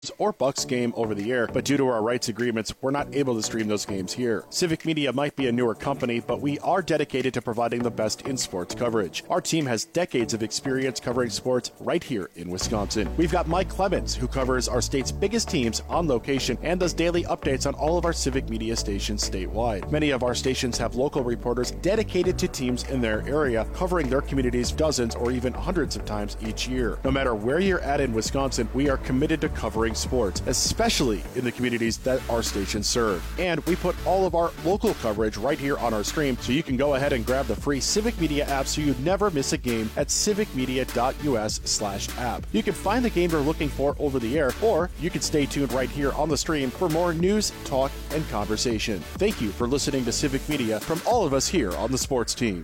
or Bucks game over the air, but due to our rights agreements, we're not able to stream those games here. Civic Media might be a newer company, but we are dedicated to providing the best in sports coverage. Our team has decades of experience covering sports right here in Wisconsin. We've got Mike Clemens, who covers our state's biggest teams on location and does daily updates on all of our Civic Media stations statewide. Many of our stations have local reporters dedicated to teams in their area, covering their communities dozens or even hundreds of times each year. No matter where you're at in Wisconsin, we are committed to covering sports, especially in the communities that our stations serve. And we put all of our local coverage right here on our stream, so you can go ahead and grab the free Civic Media app so you never miss a game at civicmedia.us/app. You can find the game you're looking for over the air, or you can stay tuned right here on the stream for more news, talk, and conversation. Thank you for listening to Civic Media from all of us here on the sports team.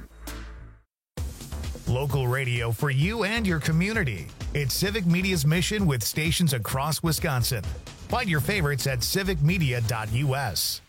Local radio for you and your community. It's Civic Media's mission with stations across Wisconsin. Find your favorites at civicmedia.us.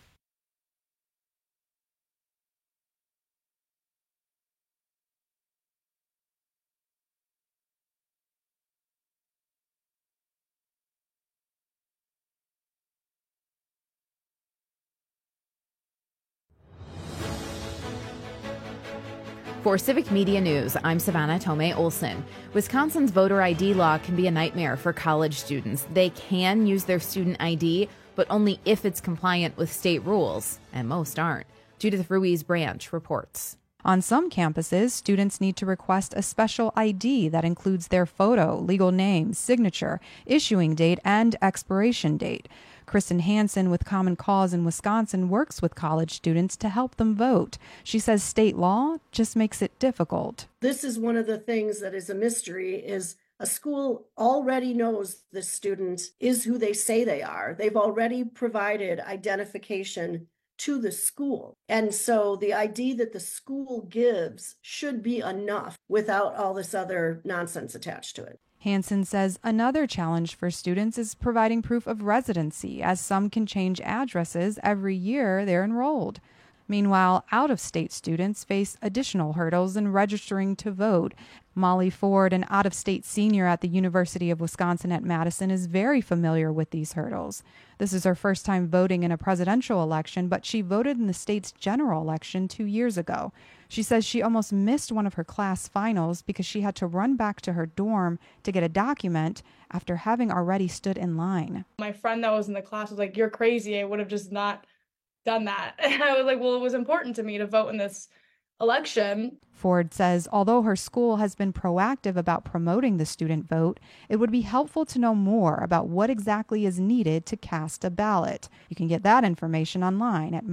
For Civic Media News, I'm Savannah Tomei Olson. Wisconsin's voter ID law can be a nightmare for college students. They can use their student ID, but only if it's compliant with state rules, and most aren't. Judith Ruiz Branch reports. On some campuses, students need to request a special ID that includes their photo, legal name, signature, issuing date, and expiration date. Kristen Hansen with Common Cause in Wisconsin works with college students to help them vote. She says state law just makes it difficult. This is one of the things that is a mystery, is a school already knows the student is who they say they are. They've already provided identification to the school. And so the ID that the school gives should be enough without all this other nonsense attached to it. Hansen says another challenge for students is providing proof of residency, as some can change addresses every year they're enrolled. Meanwhile, out-of-state students face additional hurdles in registering to vote. Molly Ford, an out-of-state senior at the University of Wisconsin at Madison, is very familiar with these hurdles. This is her first time voting in a presidential election, but she voted in the state's general election 2 years ago. She says she almost missed one of her class finals because she had to run back to her dorm to get a document after having already stood in line. My friend that was in the class was like, "You're crazy. I would have just not done that." And I was like, well, it was important to me to vote in this election. Ford says although her school has been proactive about promoting the student vote, it would be helpful to know more about what exactly is needed to cast a ballot. You can get that information online at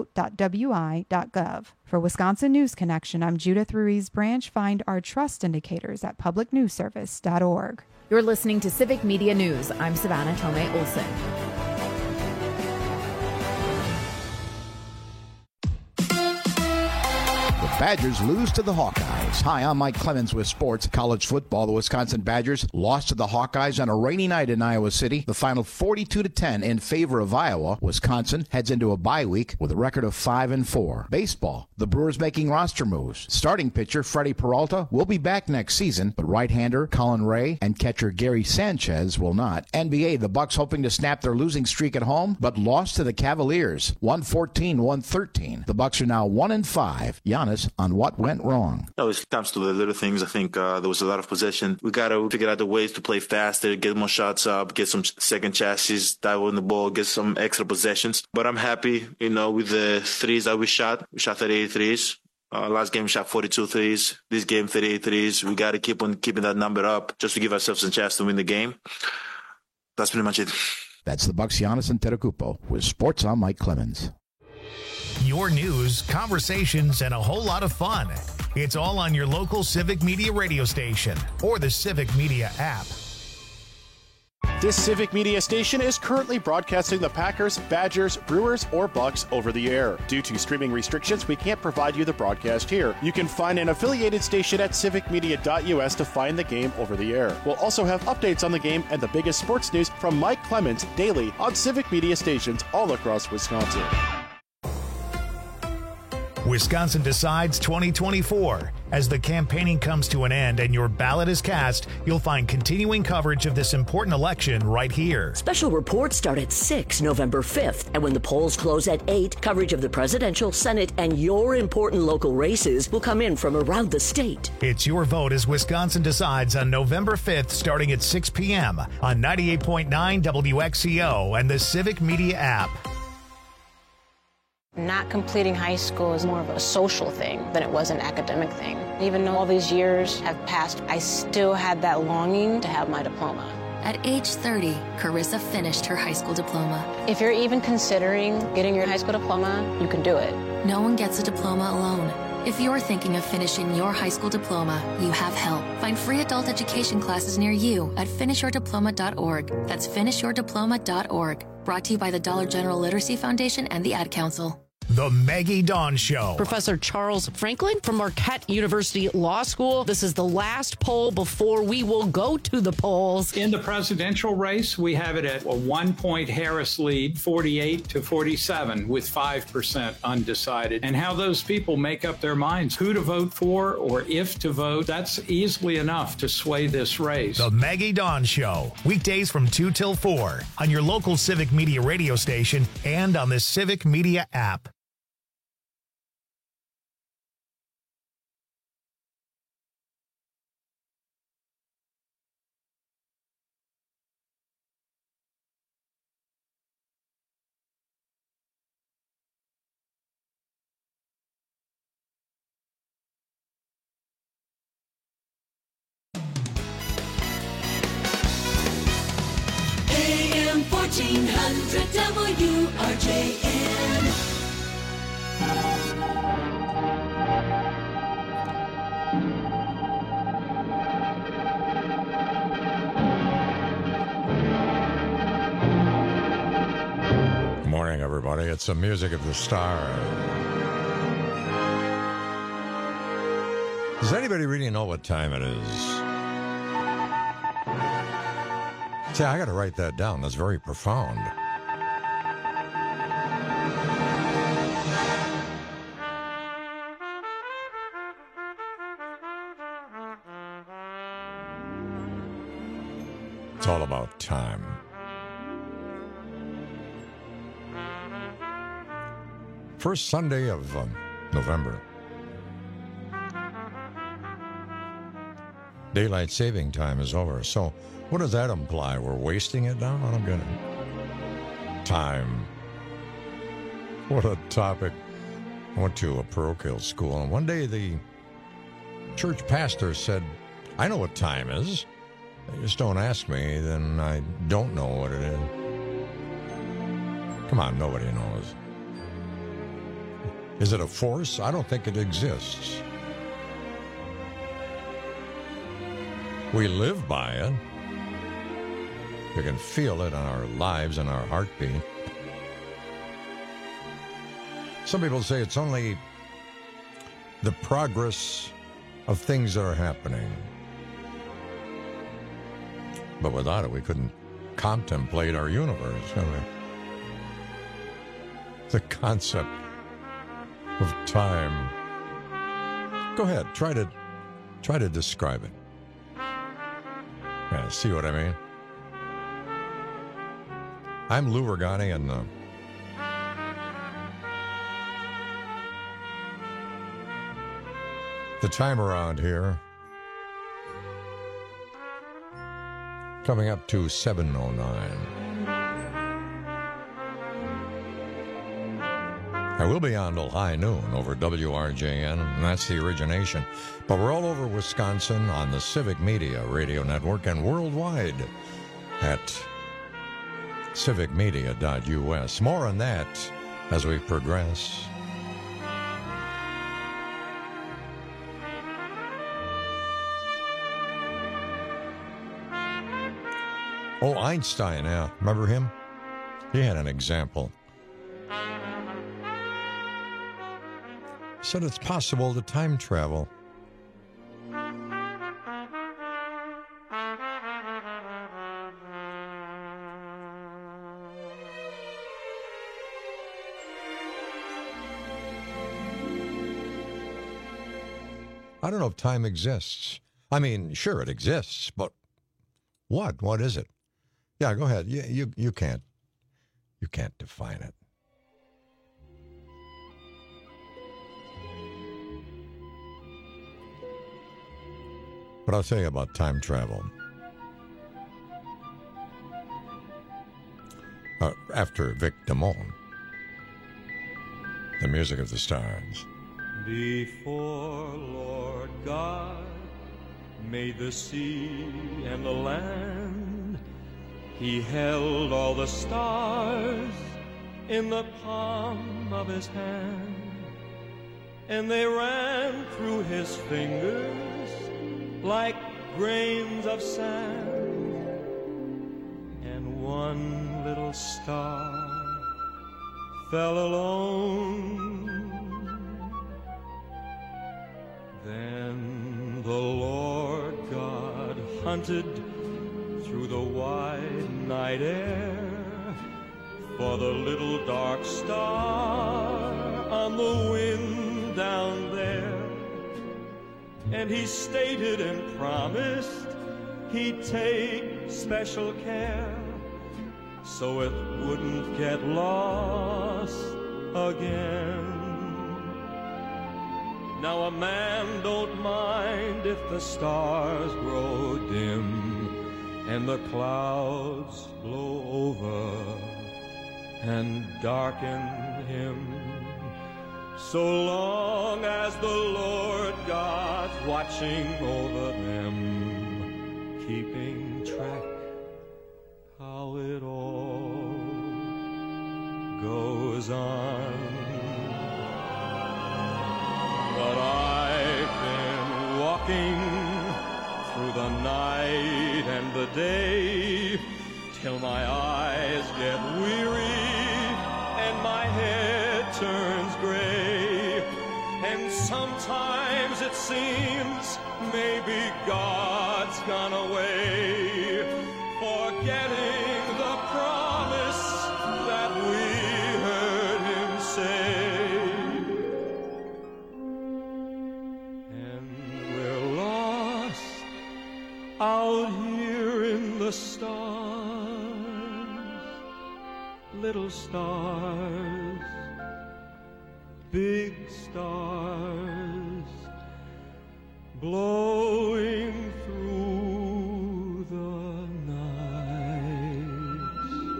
myvote.wi.gov. For Wisconsin News Connection, I'm Judith Ruiz Branch. Find our trust indicators at publicnewsservice.org. You're listening to Civic Media News. I'm Savannah Tomei Olson. Badgers lose to the Hawkeyes. Hi, I'm Mike Clemens with Sports College Football. The Wisconsin Badgers lost to the Hawkeyes on a rainy night in Iowa City. The final 42-10 in favor of Iowa. Wisconsin heads into a bye week with a record of 5-4. Baseball. The Brewers making roster moves. Starting pitcher Freddie Peralta will be back next season, but right-hander Colin Ray and catcher Gary Sanchez will not. NBA, the Bucks hoping to snap their losing streak at home, but lost to the Cavaliers. 114-113. The Bucks are now 1-5. Giannis on what went wrong. It comes to the little things. I think there was a lot of possession. We got to figure out the ways to play faster, get more shots up, get some second chances, dive on the ball, get some extra possessions. But I'm happy, with the threes that we shot. We shot 38 threes. Last game we shot 42 threes. This game 38 threes. We got to keep on keeping that number up just to give ourselves a chance to win the game. That's pretty much it. That's the Bucks' Giannis Antetokounmpo. With Sports, I'm Mike Clemens. Your news, conversations, and a whole lot of fun. It's all on your local Civic Media radio station or the Civic Media app. This Civic Media station is currently broadcasting the Packers, Badgers, Brewers, or Bucks over the air. Due to streaming restrictions, we can't provide you the broadcast here. You can find an affiliated station at civicmedia.us to find the game over the air. We'll also have updates on the game and the biggest sports news from Mike Clemens daily on Civic Media stations all across Wisconsin. Wisconsin Decides 2024 As the campaigning comes to an end and your ballot is cast, you'll find continuing coverage of this important election right here. Special reports start at 6 November 5th, and when the polls close at 8, coverage of the presidential, Senate, and your important local races will come in from around the state. It's your vote as Wisconsin decides on November 5th starting at 6 p.m. on 98.9 WXCO and the Civic Media app. Not completing high school is more of a social thing than it was an academic thing. Even though all these years have passed, I still had that longing to have my diploma. At age 30, Carissa finished her high school diploma. If you're even considering getting your high school diploma, you can do it. No one gets a diploma alone. If you're thinking of finishing your high school diploma, you have help. Find free adult education classes near you at finishyourdiploma.org. That's finishyourdiploma.org. Brought to you by the Dollar General Literacy Foundation and the Ad Council. The Maggie Dawn Show. Professor Charles Franklin from Marquette University Law School. This is the last poll before we will go to the polls. In the presidential race, we have it at a 1-point Harris lead, 48 to 47, with 5% undecided. And how those people make up their minds, who to vote for or if to vote, that's easily enough to sway this race. The Maggie Dawn Show. Weekdays from 2 till 4 on your local Civic Media radio station and on the Civic Media app. AM 1400 WRJN. Good morning, everybody. It's the music of the stars. Does anybody really know what time it is? See, I got to write that down. That's very profound. It's all about time. First Sunday of November. Daylight saving time is over. So what does that imply? We're wasting it now? I don't get it. Time. What a topic. I went to a parochial school, and one day the church pastor said, I know what time is. They just don't ask me, then I don't know what it is. Come on, nobody knows. Is it a force? I don't think it exists. We live by it. You can feel it on our lives and our heartbeat. Some people say it's only the progress of things that are happening. But without it, we couldn't contemplate our universe, can we? The concept of time. Go ahead, try to describe it. Yeah, see what I mean? I'm Lou Ragani, and the time around here coming up to 7:09. I will be on till high noon over WRJN, and that's the origination. But we're all over Wisconsin on the Civic Media Radio Network and worldwide at civicmedia.us. More on that as we progress. Oh, Einstein, yeah. Remember him? He had an example. He said it's possible to time travel. I don't know if time exists. I mean, sure, it exists, but what? What is it? Yeah, go ahead. You can't define it. But I'll tell you about time travel. After Vic Damone, the music of the stars. Before Lord God made the sea and the land, he held all the stars in the palm of his hand, and they ran through his fingers like grains of sand, and one little star fell alone. Then the Lord God hunted through the wide night air for the little dark star on the wind down there. And he stated and promised he'd take special care so it wouldn't get lost again. Now a man don't mind if the stars grow dim and the clouds blow over and darken him, so long as the Lord God's watching over them, keeping track how it all goes on. But I've been walking through the night and the day till my eyes get weary and my head turns gray. And sometimes it seems maybe God's gone away, forgetting the promise that we heard him say. And we're lost out here in the stars, little stars, big stars, blowing through the night.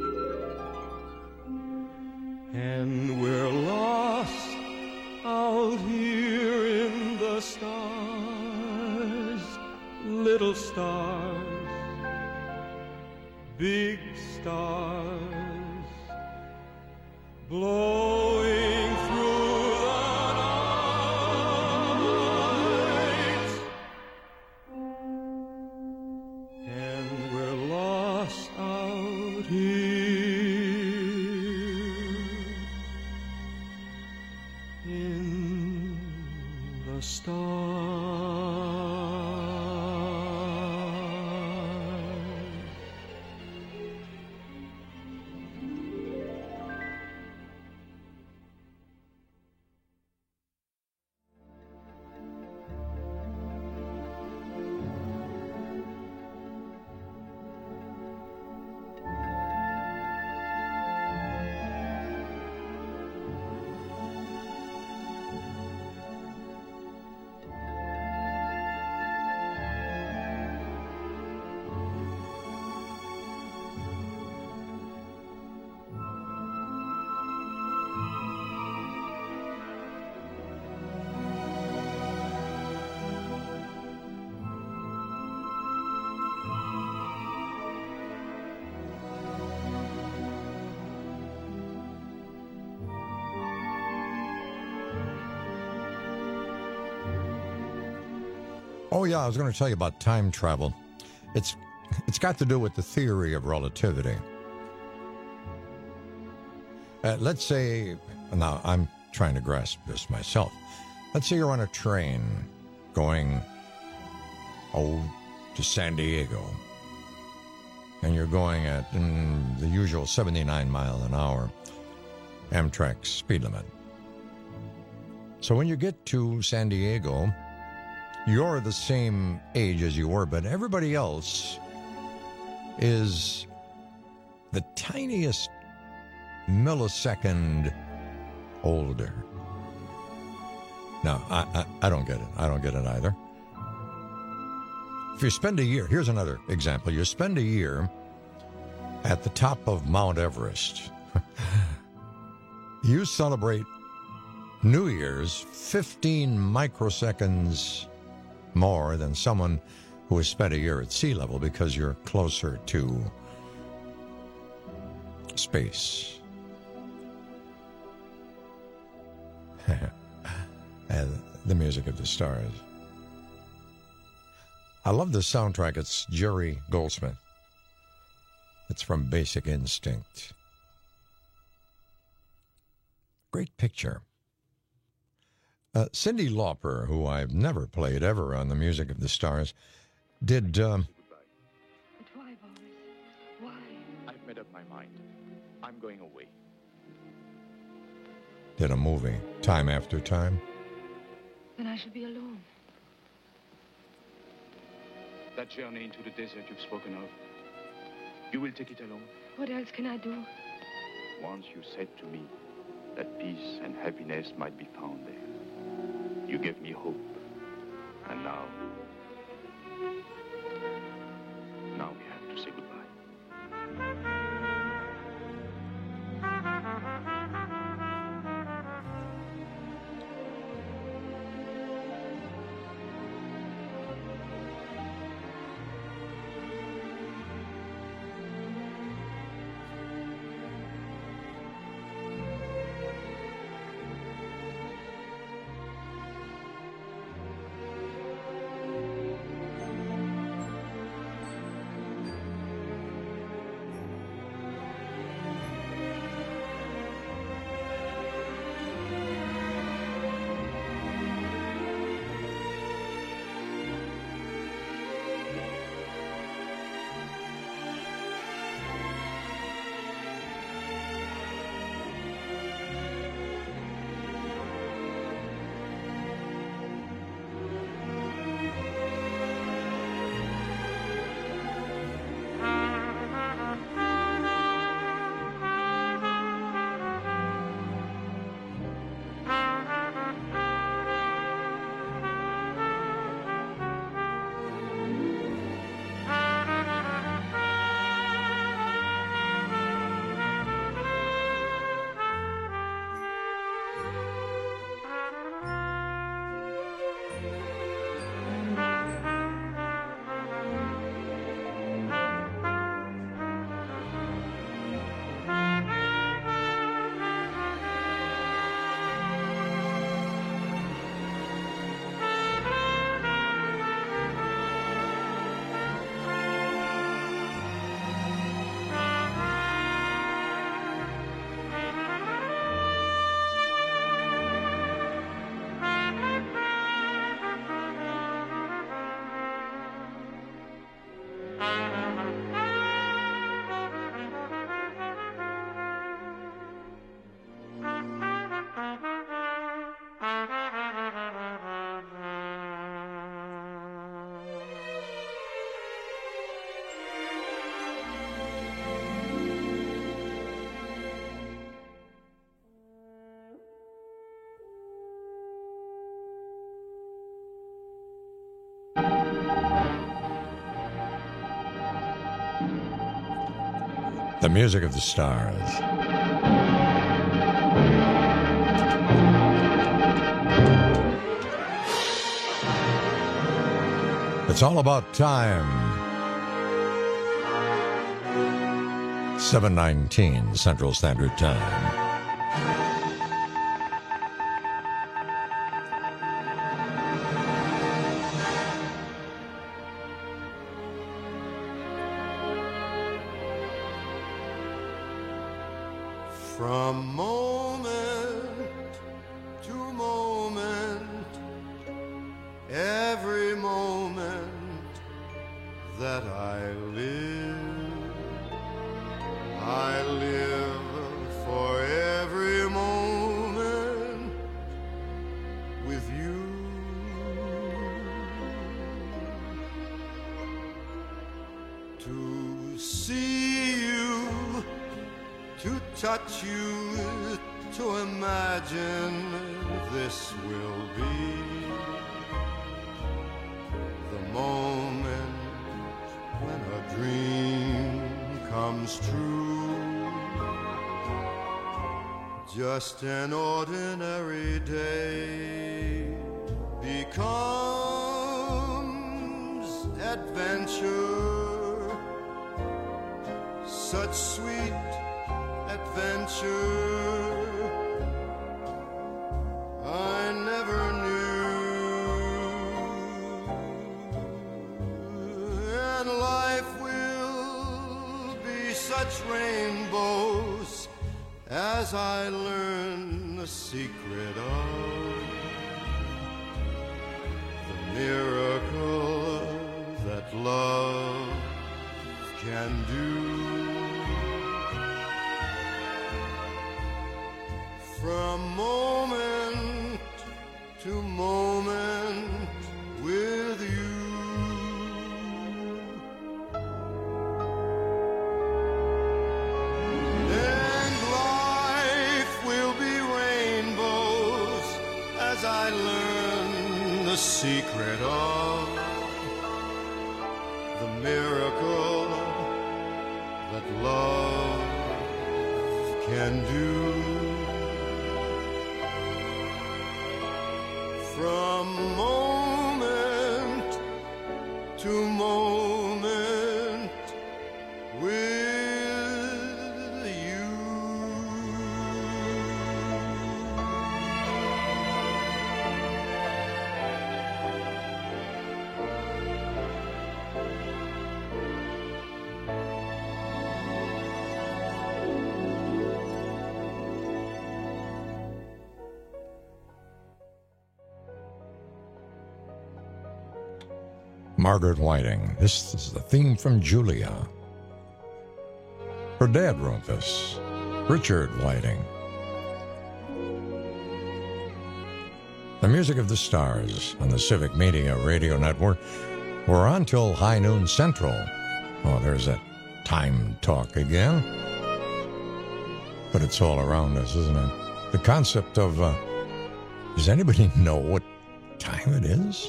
And we're lost out here in the stars, little stars, big stars, blowing through the night. And we're lost out here in the stars. Oh, yeah, I was going to tell you about time travel. It's got to do with the theory of relativity. Let's say, now I'm trying to grasp this myself. Let's say you're on a train going, to San Diego. And you're going at the usual 79 mile an hour Amtrak speed limit. So when you get to San Diego, you're the same age as you were, but everybody else is the tiniest millisecond older. Now, I don't get it. I don't get it either. If you spend a year, here's another example. You spend a year at the top of Mount Everest. You celebrate New Year's 15 microseconds more than someone who has spent a year at sea level because you're closer to space. And the music of the stars. I love the soundtrack. It's Jerry Goldsmith. It's from Basic Instinct. Great picture. Cyndi Lauper, who I've never played ever on the Music of the Stars, did... But why, Boris? Why? I've made up my mind. I'm going away. Did a movie, Time After Time. Then I shall be alone. That journey into the desert you've spoken of, you will take it alone? What else can I do? Once you said to me that peace and happiness might be found there. You gave me hope. And now we have to say goodbye. The Music of the Stars. It's all about time. 7:19 Central Standard Time. From moment to moment, every moment that I live for every moment with you. to touch you, to imagine this will be the moment when a dream comes true. Just an ordinary day becomes adventure, such sweet adventure I never knew. And life will be such rainbows as I learn the secret of the miracle that love can do. From moment to moment with you. I learn the secret of the miracle that love can do. From moment to moment with Margaret Whiting. This is the theme from Julia. Her dad wrote this, Richard Whiting. The music of the stars on the Civic Media Radio Network. We're on till high noon central. Oh, there's that time talk again. But it's all around us, isn't it? The concept of, does anybody know what time it is?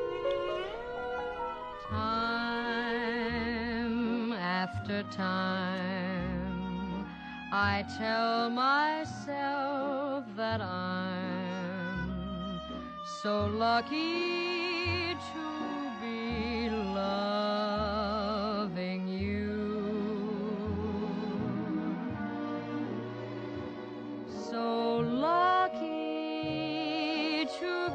Time after time, I tell myself that I'm so lucky to be loving you. So lucky to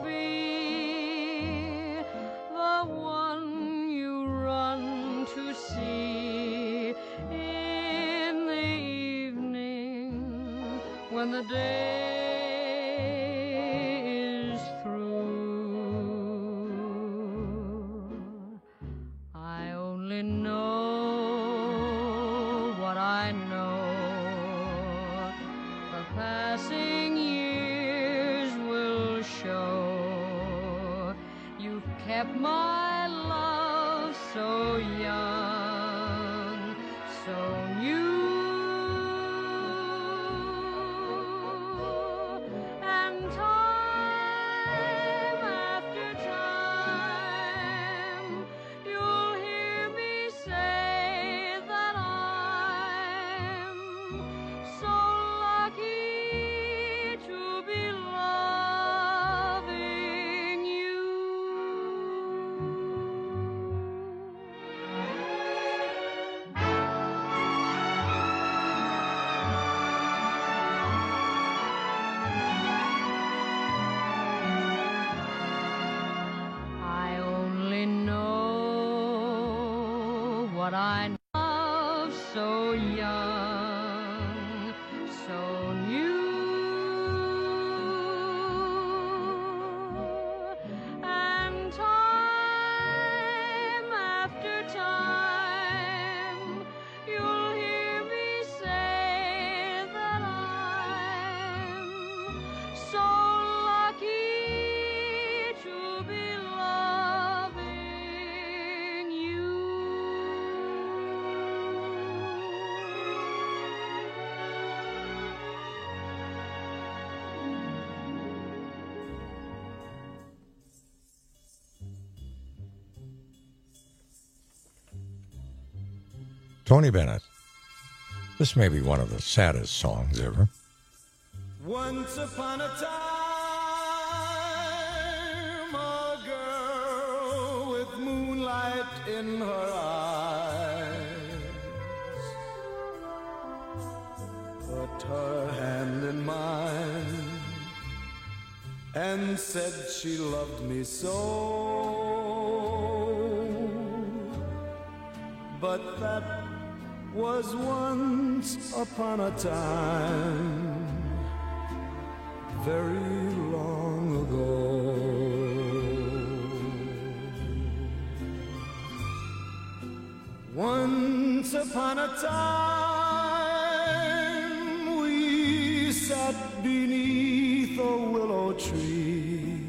be the one you run to see in the evening when the day is through. I only know what I know. The passing years will show. You've kept my love so young, so new. And time after time, you'll hear me say that I'm so lucky to be loving you. I only know what I love so young, so new. And time after time, you'll hear me say that I'm so lucky to be loving you. Tony Bennett. This may be one of the saddest songs ever. Once upon a time, a girl with moonlight in her eyes put her hand in mine and said she loved me so. But that was once upon a time, very long ago. Once upon a time, we sat beneath a willow tree,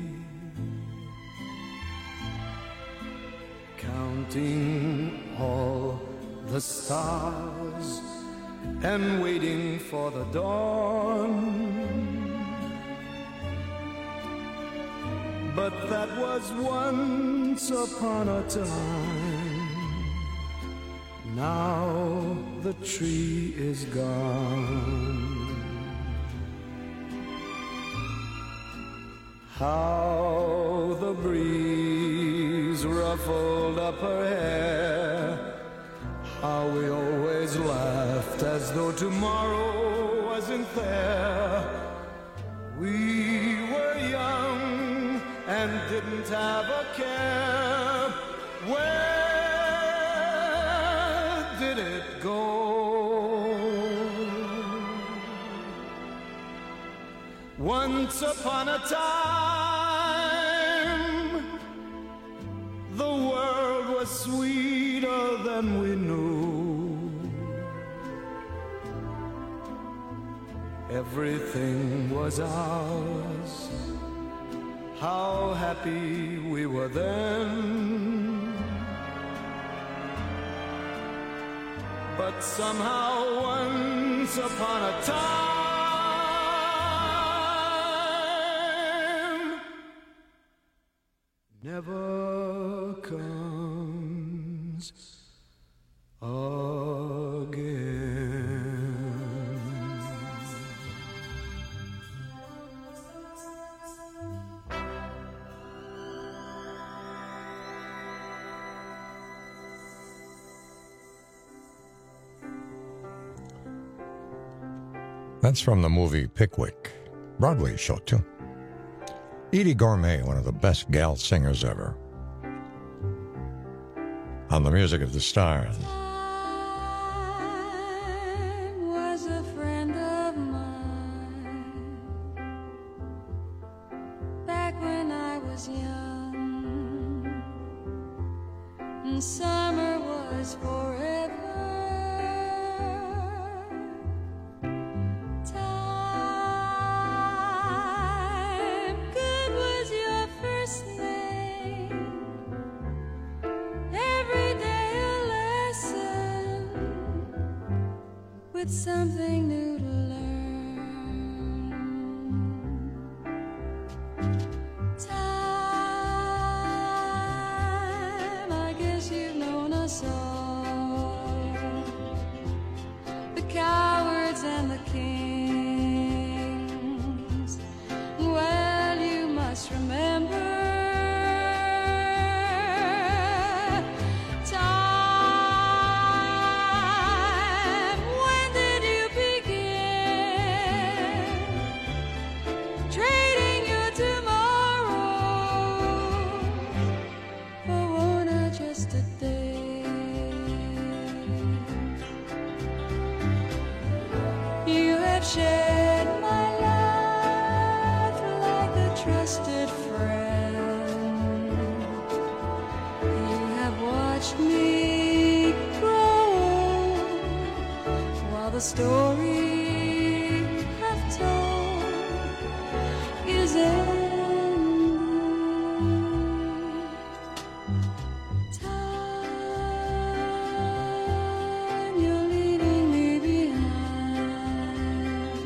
counting all the stars and waiting for the dawn. But that was once upon a time. Now the tree is gone. How the breeze ruffled up her hair. How we always laughed as though tomorrow wasn't there. We were young and didn't have a care. Where did it go? Once upon a time, the world was sweeter than we knew. Everything was ours. How happy we were then. But somehow once upon a time never comes again. That's from the movie Pickwick. Broadway show, too. Edie Gourmet, one of the best gal singers ever. On the Music of the Stars. Was a friend of mine back when I was young, and summer was forever. Time, good was your first name. Every day a lesson with something new to learn. Time, I guess you've known us all, the cowards and the kings. Well, you must remember. Time, when did you begin trading your tomorrow for one or just a day? You have shared my life like a trusted friend. You have watched me grow while the story I've told is ending. Time, you're leaving me behind.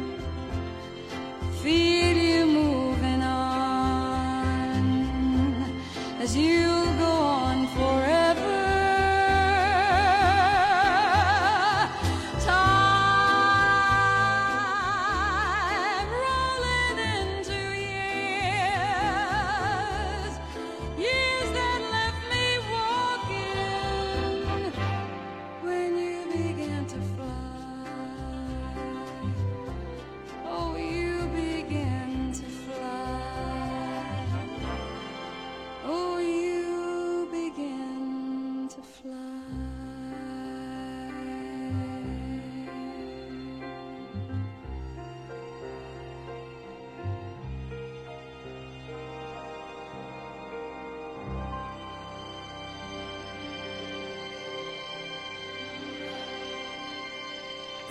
Feel you moving on as you go on forever.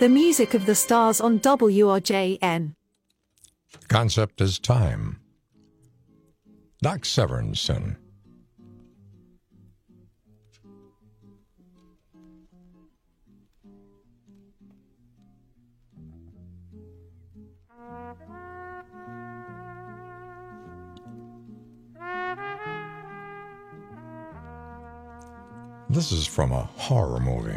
The music of the stars on WRJN. Concept is time. Doc Severinsen. This is from a horror movie.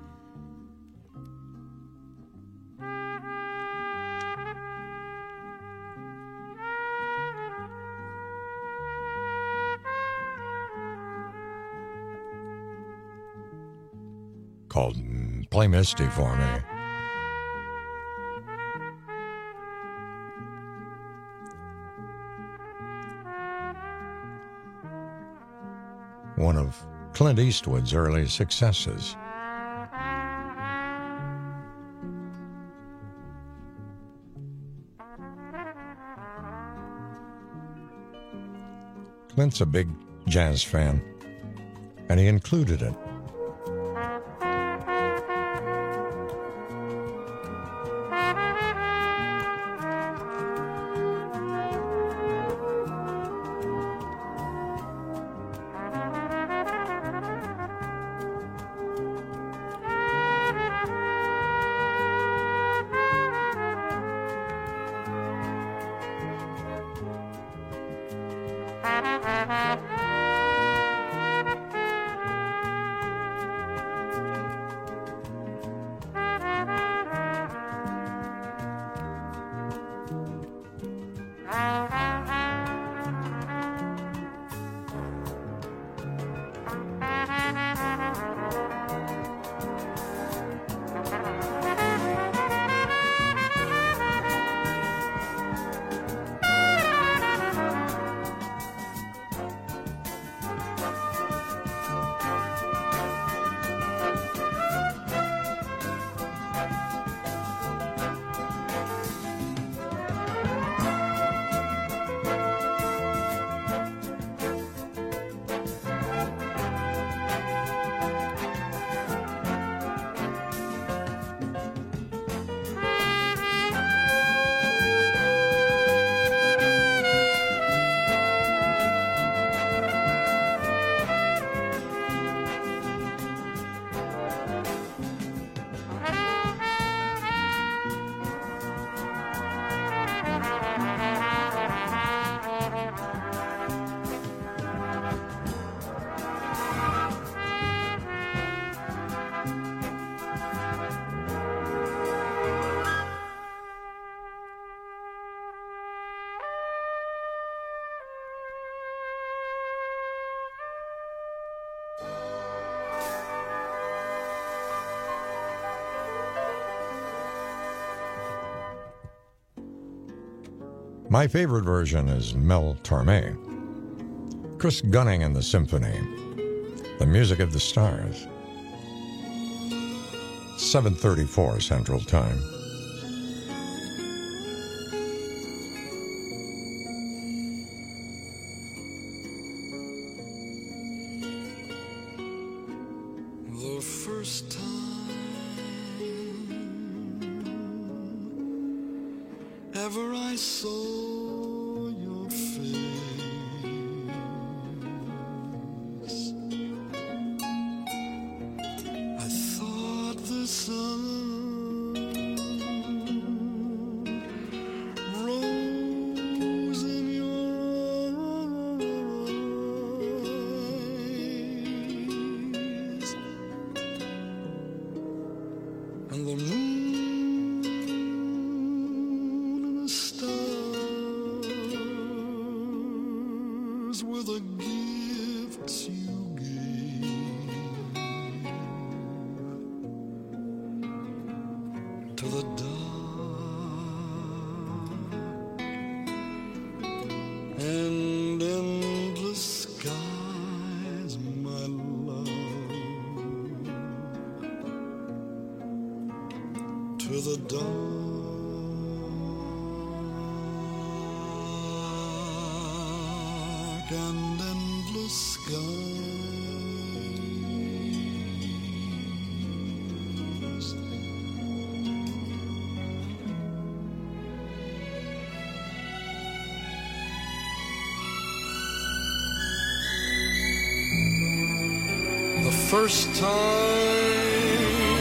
Called Play Misty for Me. One of Clint Eastwood's early successes. Clint's a big jazz fan, and he included it. My favorite version is Mel Torme. Chris Gunning and the Symphony. The Music of the Stars. 7:34 Central Time. The first time ever I saw your face, I thought the sun rose in your eyes, and the moon and the stars were the gifts you gave to the dark and endless skies, my love, to the dark and endless skies first time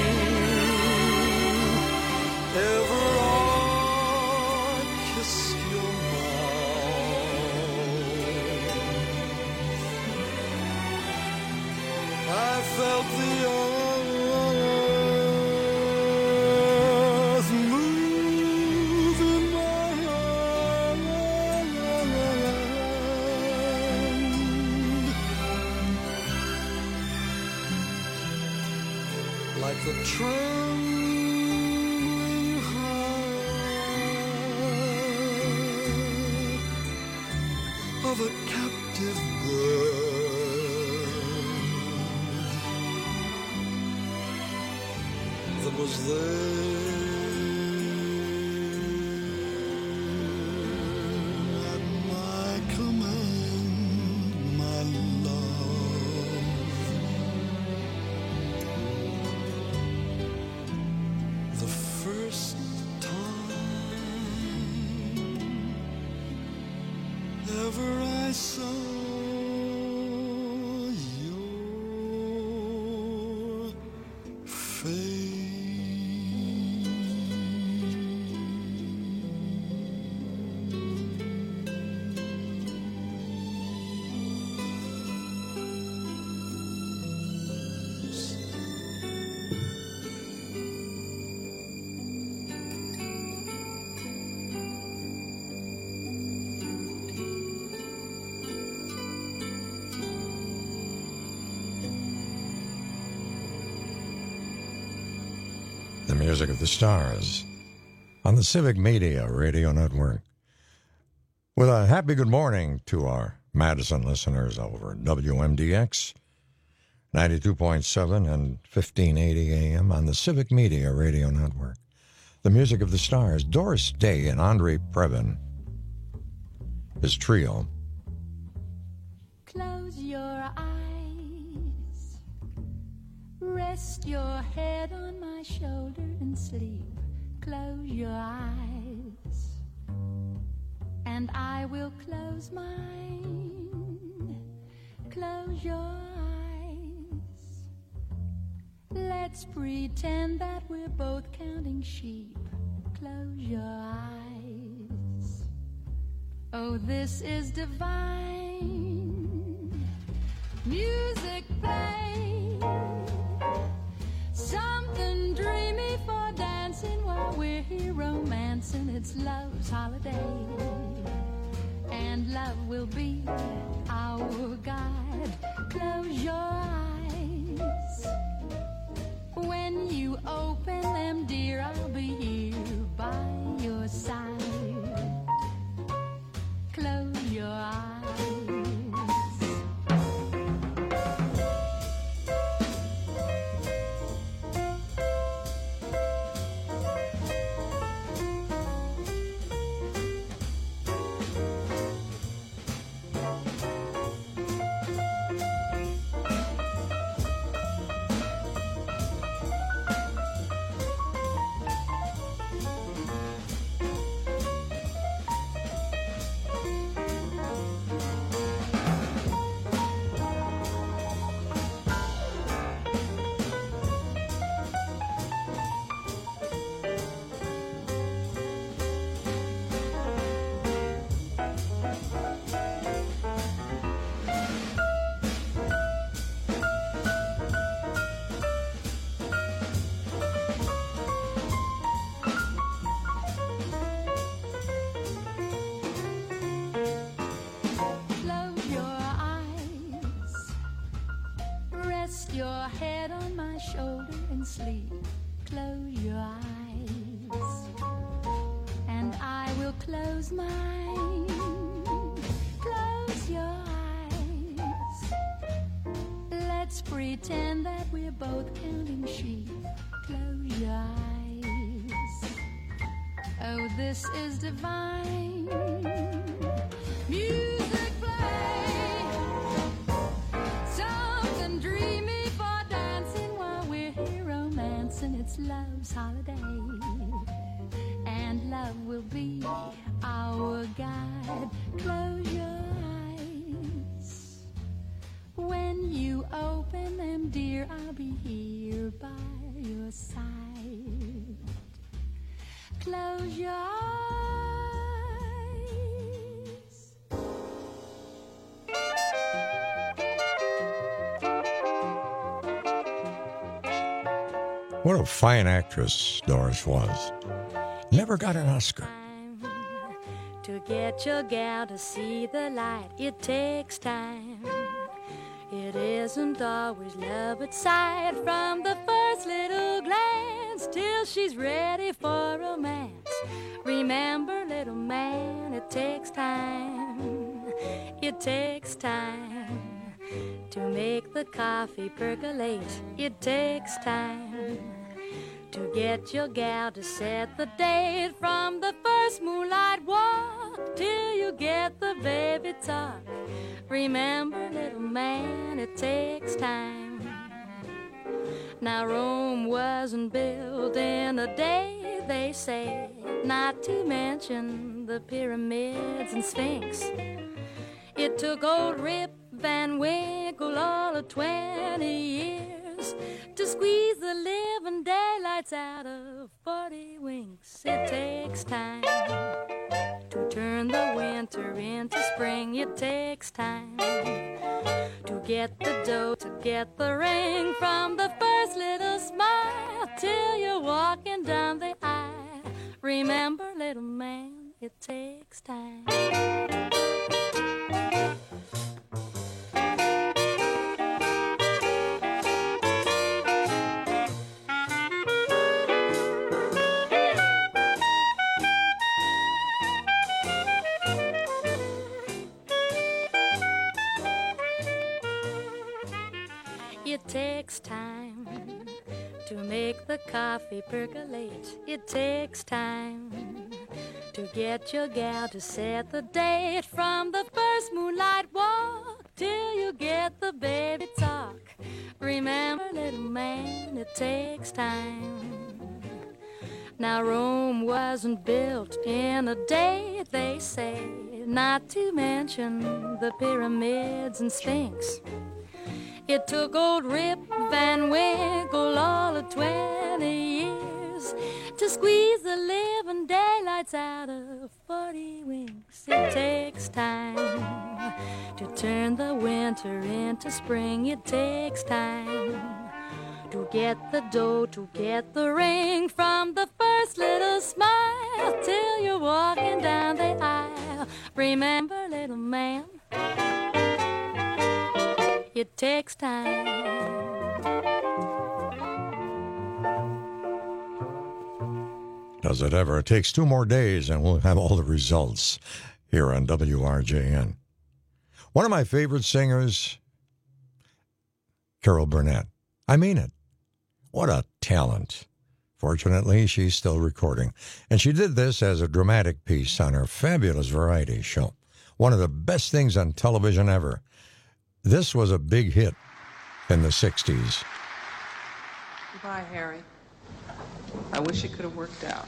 ever I kissed your mouth, I felt the earth move in my hand, like the trembling heart of a captive bird that was there at my command, my love. The first time ever I saw your face. The music of the stars on the Civic Media Radio Network. With a happy good morning to our Madison listeners over at WMDX 92.7 and 1580 AM on the Civic Media Radio Network. The music of the stars, Doris Day and Andre Previn, his trio. Close your eyes, rest your head on my shoulder and sleep. Close your eyes, and I will close mine. Close your eyes. Let's pretend that we're both counting sheep. Close your eyes. Oh, this is divine. Music play, something dreamy for dancing while we're here romancing. It's love's holiday, and love will be our guide. Close your eyes. When you open them, dear, I'll be here by your side. Close your eyes. Your head on my shoulder and sleep. Close your eyes, and I will close mine. Close your eyes. Let's pretend that we're both counting sheep. Close your eyes. Oh, this is divine. Music play, something dreamy. It's love's holiday, and love will be our guide. Close your eyes. When you open them, dear, I'll be here by your side. Close your eyes. What a fine actress Doris was. Never got an Oscar. To get your gal to see the light, it takes time. It isn't always love at sight, from the first little glance till she's ready for romance. Remember, little man, it takes time. It takes time to make the coffee percolate. It takes time to get your gal to set the date, from the first moonlight walk till you get the baby talk. Remember, little man, it takes time. Now Rome wasn't built in a day, they say, not to mention the pyramids and Sphinx. It took old Rip Van Winkle all of 20 years to squeeze the living daylights out of 40 winks. It takes time to turn the winter into spring. It takes time to get the dough, to get the ring, from the first little smile till you're walking down the aisle. Remember, little man, it takes time. It takes time to make the coffee percolate. It takes time to get your gal to set the date, from the first moonlight walk till you get the baby talk. Remember, little man, it takes time. Now Rome wasn't built in a day, they say, not to mention the pyramids and Sphinx. It took old Rip Van Winkle all of 20 years to squeeze the living daylights out of 40 winks. It takes time to turn the winter into spring. It takes time to get the dough, to get the ring, from the first little smile till you're walking down the aisle. Remember, little man, it takes time. Does it ever? It takes 2 more days and we'll have all the results here on WRJN. One of my favorite singers, Carol Burnett. I mean it. What a talent. Fortunately, she's still recording. And she did this as a dramatic piece on her fabulous variety show. One of the best things on television ever. This was a big hit in the 60s. Goodbye, Harry. I wish it could have worked out.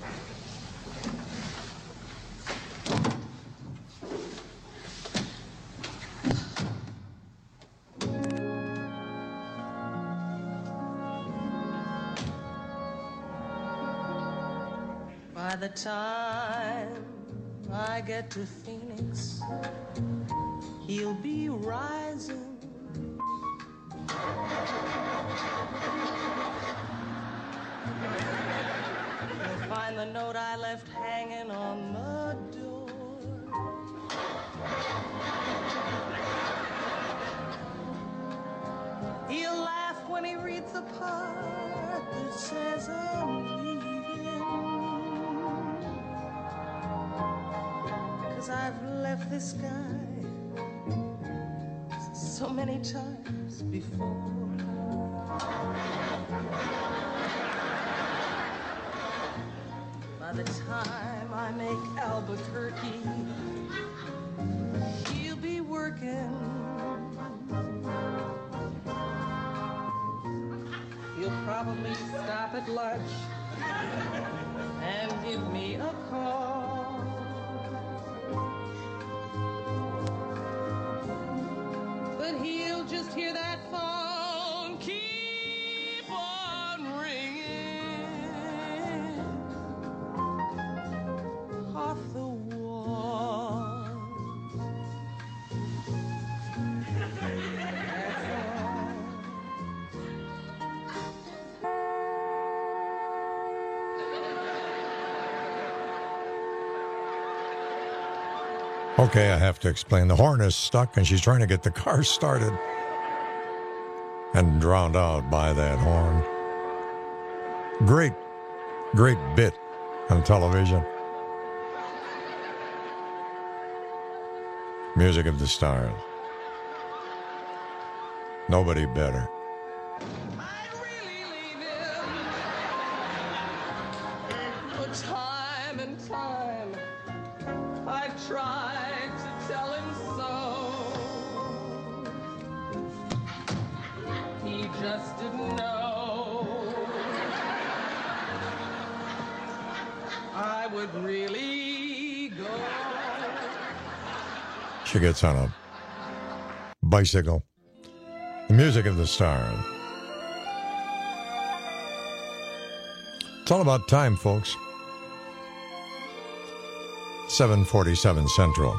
By the time I get to Phoenix, he'll be rising. He'll find the note I left hanging on the door. He'll laugh when he reads the part that says I'm leaving. 'Cause I've left this guy so many times before. By the time I make Albuquerque, he'll be working. He'll probably stop at lunch and give me a call. But he'll just just hear that phone keep on ringing off the wall. Okay, I have to explain. The horn is stuck and she's trying to get the car started and drowned out by that horn. Great bit on television. Music of the Stars. Nobody better. But time and time I tried to tell him so. He just didn't know I would really go. She gets on a bicycle. The Music of the Stars. It's all about time, folks. 7:47 Central.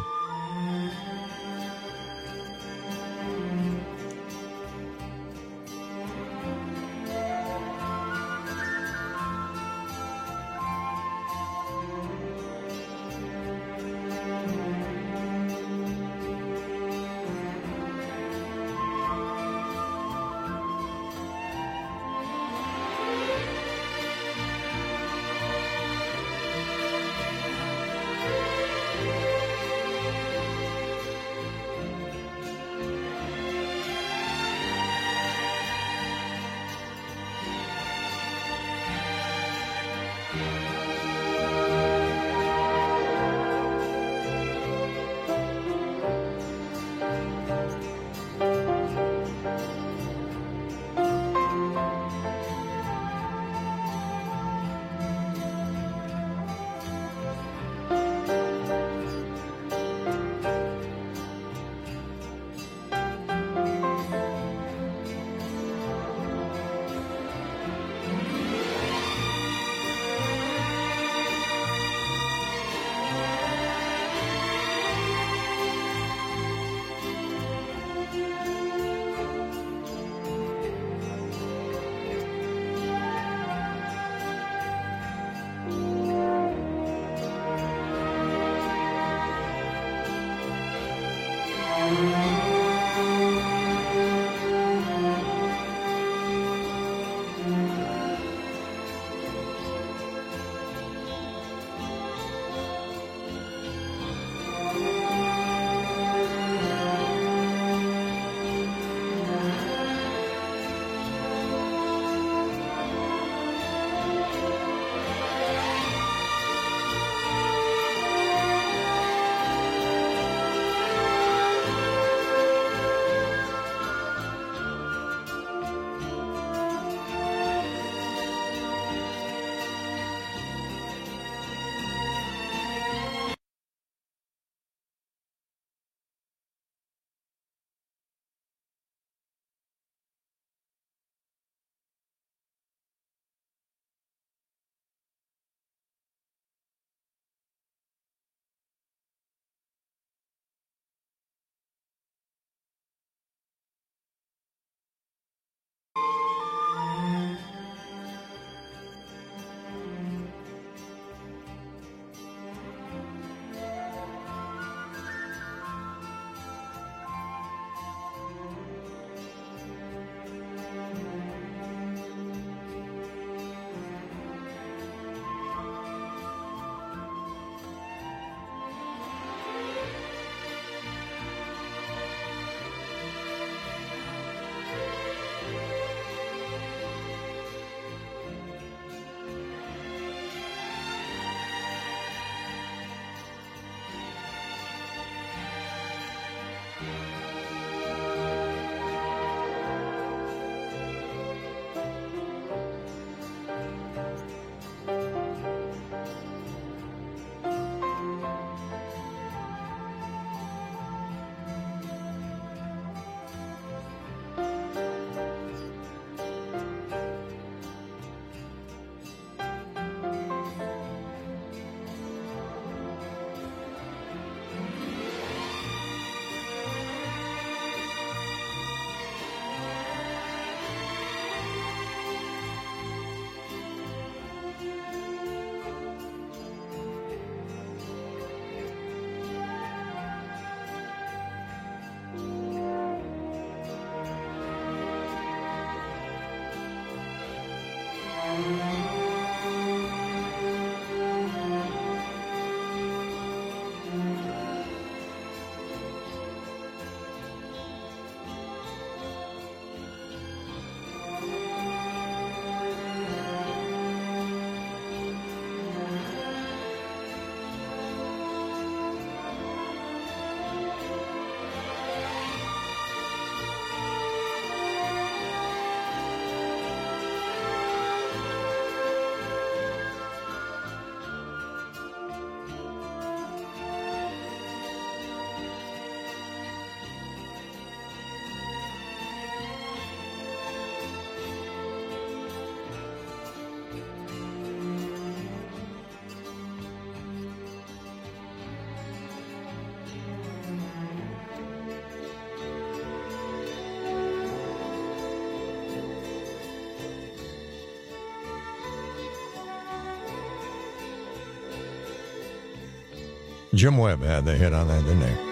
Jim Webb had the hit on that, didn't he?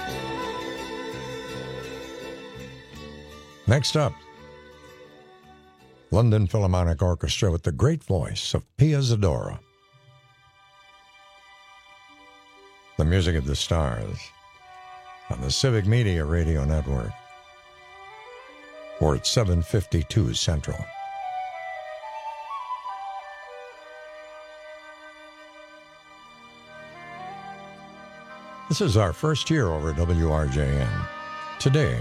Next up, London Philharmonic Orchestra with the great voice of Pia Zadora. The Music of the Stars on the Civic Media Radio Network. Or at 7:52 Central. This is our first year over WRJN. Today,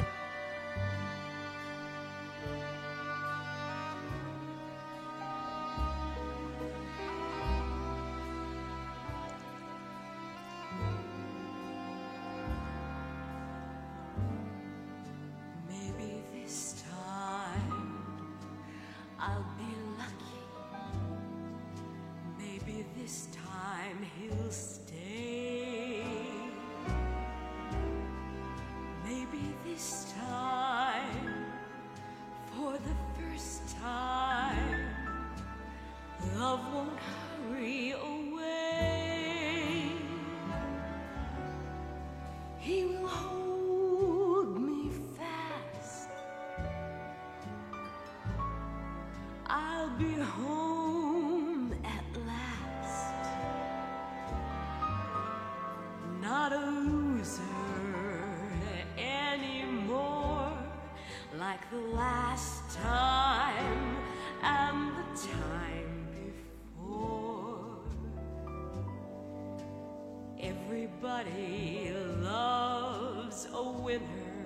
Everybody loves a winner,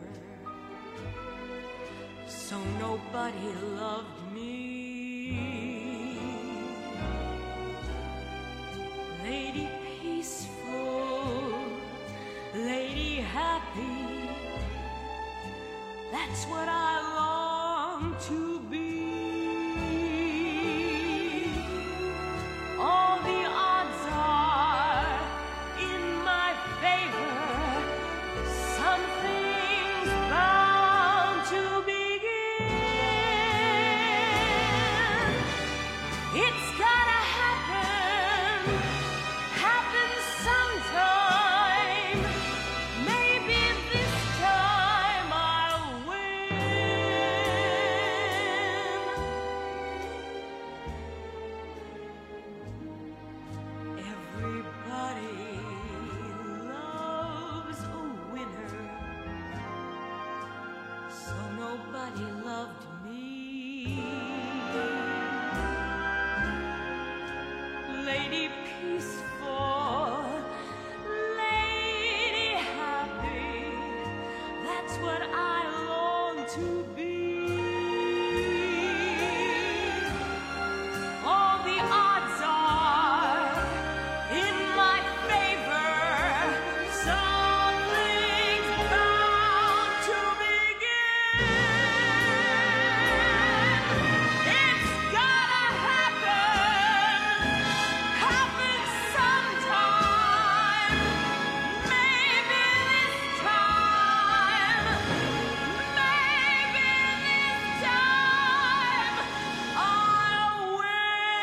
so nobody loved me. Lady peaceful, lady happy, that's what I long to be. All the odds are in my favor, something's bound to begin. It's gotta happen, happen sometime. Maybe this time I'll win. Everybody loves a winner, so nobody loved me. Lady peaceful, lady happy, that's what I long to be. All the odds are in my favor, something's bound to begin. It's gotta happen, happen sometime. Maybe this time, maybe this time I'll win.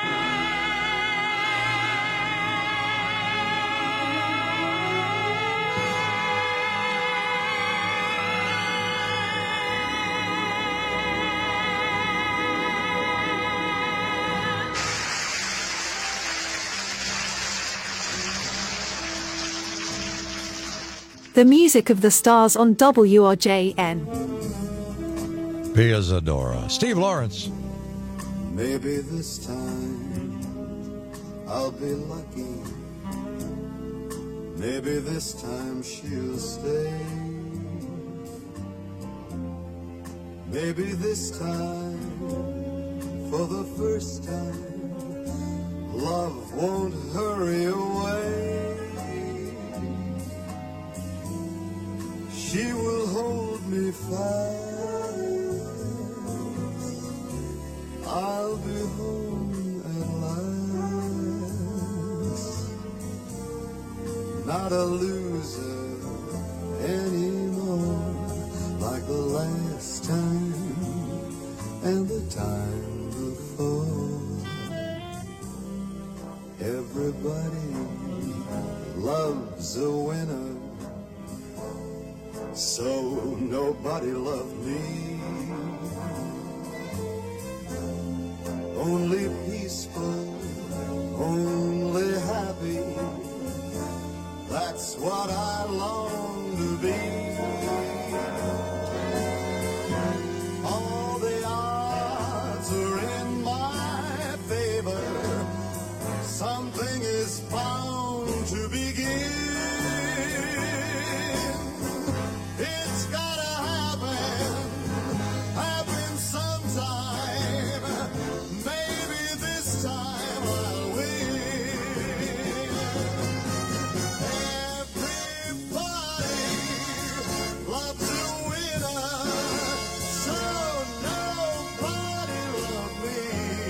The Music of the Stars on WRJN. Pia Zadora. Steve Lawrence. Maybe this time I'll be lucky. Maybe this time she'll stay. Maybe this time, for the first time, love won't hurry away. She will hold me fast. I'll be home at last. Not a loser anymore, like the last time and the time before. Everybody loves a winner, so nobody loved me. Only peaceful, only happy, that's what I long to be. All the odds are in my favor, something is bound to begin. It's gotta happen sometime. Maybe this time I'll win. Everybody loves a winner, so nobody loved me.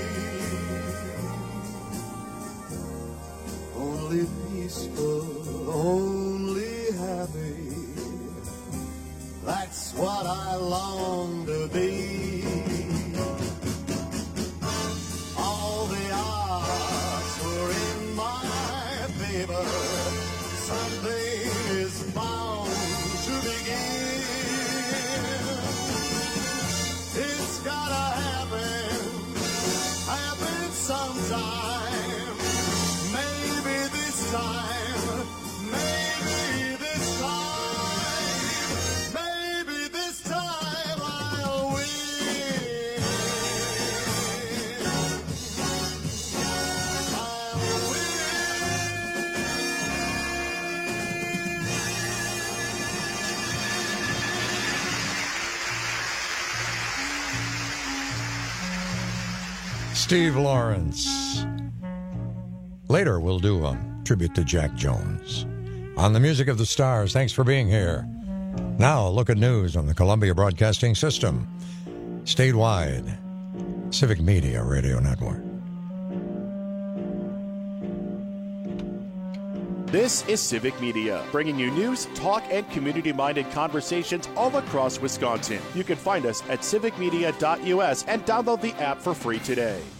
Only peaceful, only happy, that's what I long to be. All the odds were in my favor, something is bound to begin. It's gotta happen sometime. Maybe this time, maybe this time, maybe this time I'll win. Steve Lawrence. Later, we'll do a tribute to Jack Jones. On the Music of the Stars, thanks for being here. Now, a look at news on the Columbia Broadcasting System. Statewide, Civic Media Radio Network. This is Civic Media, bringing you news, talk, and community-minded conversations all across Wisconsin. You can find us at civicmedia.us and download the app for free today.